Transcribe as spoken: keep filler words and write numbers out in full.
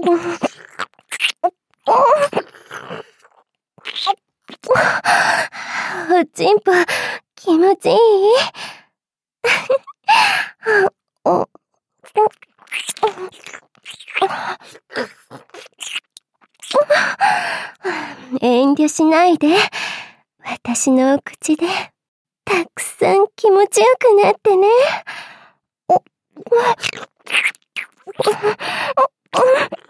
おちんぽ、気持ちいい？遠慮しないで。私のお口で、たくさん気持ちよくなってね。お